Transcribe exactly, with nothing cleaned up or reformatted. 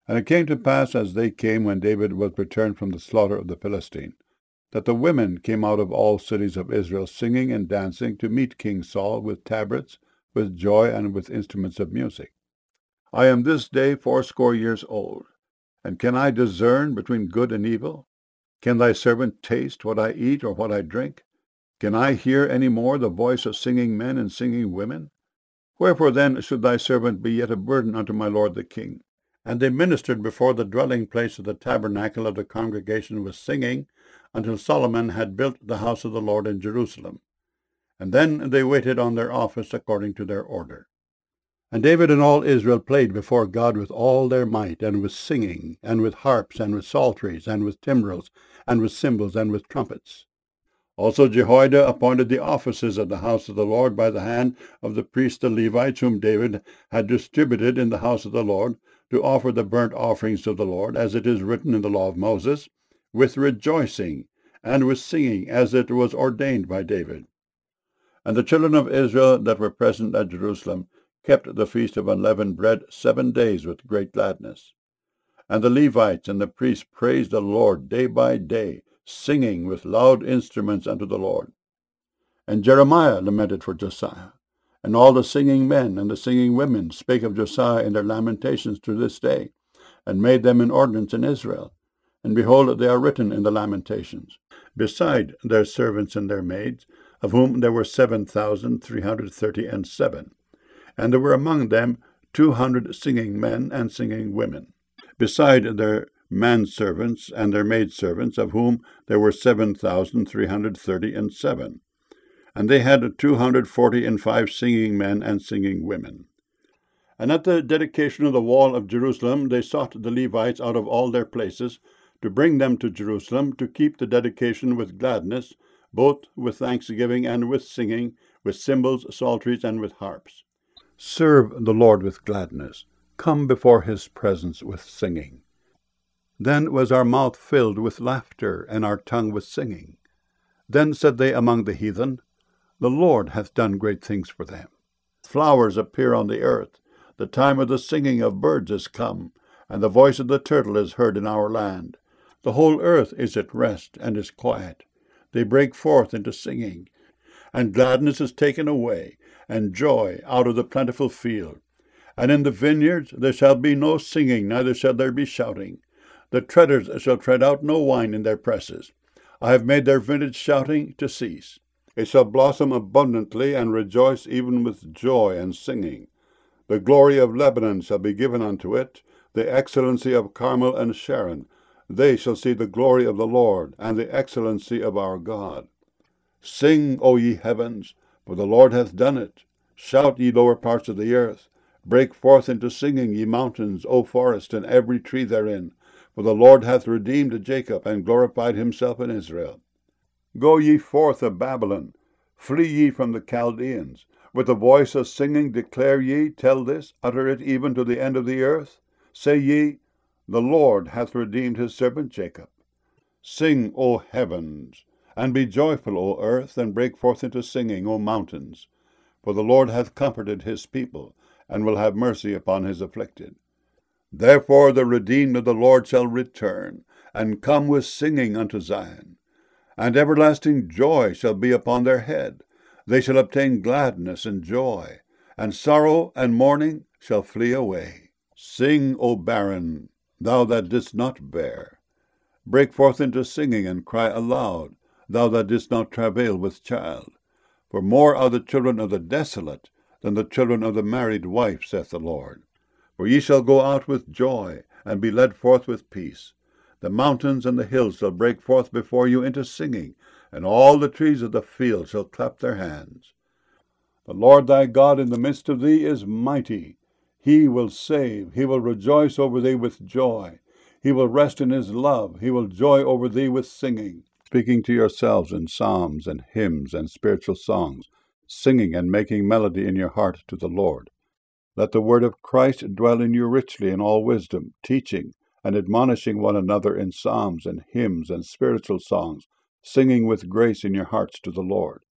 And it came to pass, as they came when David was returned from the slaughter of the Philistine, that the women came out of all cities of Israel, singing and dancing, to meet King Saul with tabrets, with joy, and with instruments of music. I am this day fourscore years old, and can I discern between good and evil? Can thy servant taste what I eat or what I drink? Can I hear any more the voice of singing men and singing women? Wherefore then should thy servant be yet a burden unto my lord the king? And they ministered before the dwelling place of the tabernacle of the congregation with singing, until Solomon had built the house of the Lord in Jerusalem. And then they waited on their office according to their order. And David and all Israel played before God with all their might, and with singing, and with harps, and with psalteries, and with timbrels, and with cymbals, and with trumpets. Also Jehoiada appointed the offices of the house of the Lord by the hand of the priests the Levites, whom David had distributed in the house of the Lord, to offer the burnt offerings of the Lord, as it is written in the law of Moses, with rejoicing, and with singing, as it was ordained by David. And the children of Israel that were present at Jerusalem kept the feast of unleavened bread seven days with great gladness. And the Levites and the priests praised the Lord day by day, singing with loud instruments unto the Lord. And Jeremiah lamented for Josiah, and all the singing men and the singing women spake of Josiah in their lamentations to this day, and made them an ordinance in Israel. And behold, they are written in the lamentations, beside their servants and their maids, of whom there were seven thousand three hundred thirty and seven. And there were among them two hundred singing men and singing women, beside their manservants and their maidservants, of whom there were seven thousand three hundred thirty and seven. And they had two hundred forty and five singing men and singing women. And at the dedication of the wall of Jerusalem they sought the Levites out of all their places, to bring them to Jerusalem, to keep the dedication with gladness, both with thanksgiving and with singing, with cymbals, psalteries, and with harps. Serve the Lord with gladness. Come before his presence with singing. Then was our mouth filled with laughter, and our tongue with singing. Then said they among the heathen, The Lord hath done great things for them. Flowers appear on the earth. The time of the singing of birds is come, and the voice of the turtle is heard in our land. The whole earth is at rest and is quiet. They break forth into singing, and gladness is taken away, and joy out of the plentiful field. And in the vineyards there shall be no singing, neither shall there be shouting. The treaders shall tread out no wine in their presses. I have made their vintage shouting to cease. It shall blossom abundantly, and rejoice even with joy and singing. The glory of Lebanon shall be given unto it, the excellency of Carmel and Sharon. They shall see the glory of the Lord, and the excellency of our God. Sing, O ye heavens, for the Lord hath done it. Shout, ye lower parts of the earth. Break forth into singing, ye mountains, O forest, and every tree therein. For the Lord hath redeemed Jacob, and glorified himself in Israel. Go ye forth of Babylon, flee ye from the Chaldeans. With the voice of singing declare ye, tell this, utter it even to the end of the earth. Say ye, The Lord hath redeemed his servant Jacob. Sing, O heavens, and be joyful, O earth, and break forth into singing, O mountains. For the Lord hath comforted his people, and will have mercy upon his afflicted. Therefore the redeemed of the Lord shall return, and come with singing unto Zion. And everlasting joy shall be upon their head. They shall obtain gladness and joy, and sorrow and mourning shall flee away. Sing, O barren, thou that didst not bear. Break forth into singing, and cry aloud, thou that didst not travail with child. For more are the children of the desolate than the children of the married wife, saith the Lord. For ye shall go out with joy, and be led forth with peace. The mountains and the hills shall break forth before you into singing, and all the trees of the field shall clap their hands. The Lord thy God in the midst of thee is mighty. He will save, he will rejoice over thee with joy. He will rest in his love, he will joy over thee with singing. Speaking to yourselves in psalms and hymns and spiritual songs, singing and making melody in your heart to the Lord. Let the word of Christ dwell in you richly in all wisdom, teaching and admonishing one another in psalms and hymns and spiritual songs, singing with grace in your hearts to the Lord.